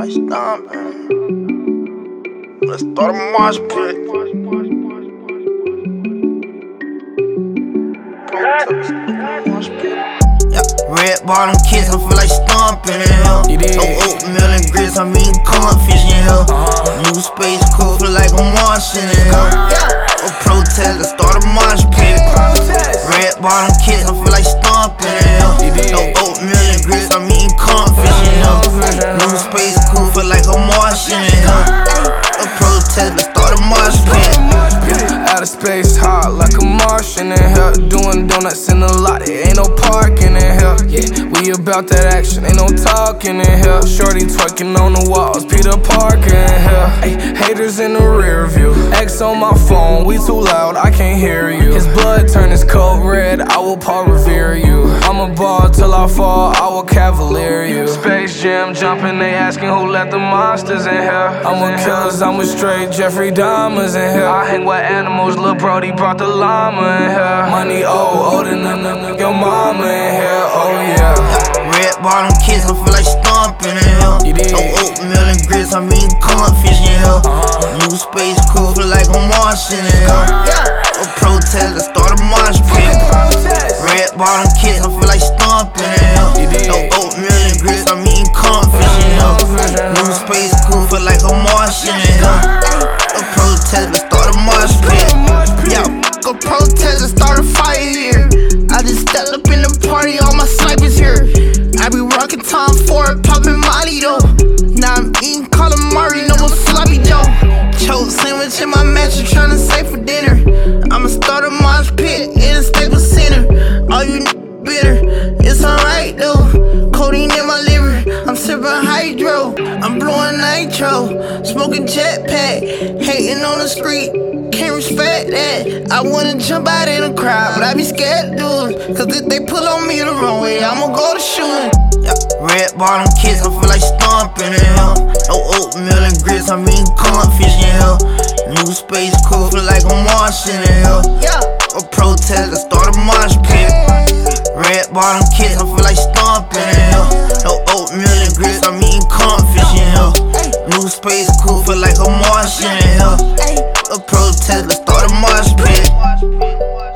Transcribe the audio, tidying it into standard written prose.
like stomping. Let's start a mosh pit. Red bottom kids, I feel like stomping in hell. No oatmeal and grits, I'm eating cornfish in hell. New space cool, feel like I'm washing in hell. A protest, let's start a mosh pit. Red bottom kids, I feel like stomping in hell. No oatmeal and grits, I'm eating cornfish in hell. New space cool, feel like I'm washing in hell. A protest, let's start a mosh pit. Outer space hot like a Martian in here. Doing donuts in the lot, there ain't no parking in here. Yeah, we about that action, ain't no talking in here. Shorty twerking on the walls, Peter Parker in here. Ay, haters in the rear view. X on my phone, we too loud, I can't hear you. His blood turn his coat red, I will Paul revere you. I'm a ball till I fall, I will cavalier you. Space Jam jumping, they asking who let the monsters in here. I'm a killers, I'm a straight Jeffrey Dahmer's in here. I hang with animals, Lil' Brody brought the llama in here. Money older than your mama in here, oh yeah. Red bottom kids, I feel like stomping in hell. No oatmeal and grits, I'm eating cornfish in hell. New space cool, feel like I'm washing in hell. A protest, let's start a mosh pit. Red bottom kids, I feel like stomping in hell. No oatmeal and grits, I'm eating cornfish in hell. New space cool, feel like I'm washing in hell. A protest, let's start a mosh pit. Yo, go protest and start a fire here. I just stepped up in the party, all my snipers here. I be rockin' Tom Ford, poppin' Molly though. Now I'm eating calamari, no more sloppy dough. Choke sandwich in my mattress, tryna save for dinner. I'ma start a mosh pit in a Staples Center. All you bitter, it's alright though. Codeine in my liver, I'm sippin' hydro. I'm blowing nitro, smoking jetpack, hating on the street. Can't respect that. I wanna jump out in the crowd, but I be scared to do it. Cause if they pull on me the wrong way, I'ma go to shooting. Red bottom kids, I feel like stomping in hell. No oatmeal and grits, I'm eating cornfish in hell. New space cool, feel like I'm washing in hell. A protest, let's start a mosh pit. Red bottom kids, I feel like stomping in hell. No oatmeal and grits, I'm eating cornfish in hell. New space cool, feel like I'm washing in hell. A protest, let's start a mosh pit.